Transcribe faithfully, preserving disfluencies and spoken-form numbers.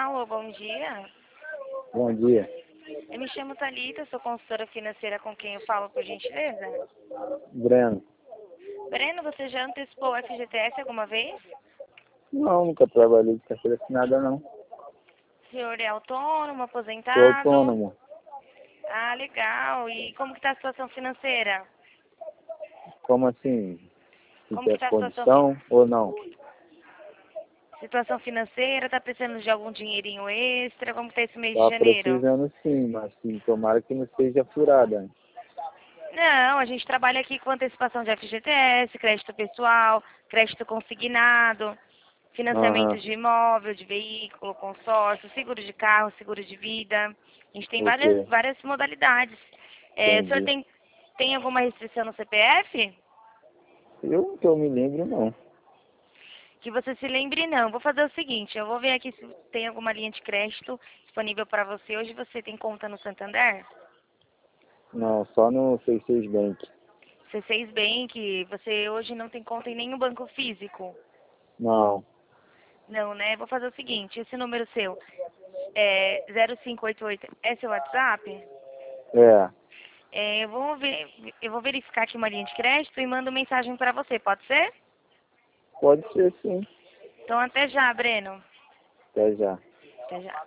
Alô, bom dia. Bom dia. Eu me chamo Thalita, sou consultora financeira com quem eu falo, por gentileza. Breno. Breno, você já antecipou o F G T S alguma vez? Não, nunca trabalhei de carteira assinada, não. O senhor é autônomo, Sou aposentado? autônomo. Ah, legal. E como que está a situação financeira? Como assim? Se Como que tem está a situação, condição ou não? situação financeira? Está precisando de algum dinheirinho extra? Como que está esse mês de Tá janeiro? precisando sim, mas sim, tomara que não seja furada. Não, a gente trabalha aqui com antecipação de F G T S, crédito pessoal, crédito consignado, financiamento Aham, de imóvel, de veículo, consórcio, seguro de carro, seguro de vida. A gente tem várias, ok, várias modalidades. É, o senhor entendi. tem, tem alguma restrição no C P F? Eu que eu me lembro, não. Que você se lembre, não. Vou fazer o seguinte, eu vou ver aqui se tem alguma linha de crédito disponível para você. Hoje você tem conta no Santander? Não, só no C seis Bank. C seis Bank, você hoje não tem conta em nenhum banco físico? Não, Não, né? Vou fazer o seguinte, esse número seu é zero cinco oito oito, é seu WhatsApp? é, É, eu, vou ver, eu vou verificar aqui uma linha de crédito e mando mensagem para você, pode ser? pode ser sim. Então até já, Breno. Até já. Até já.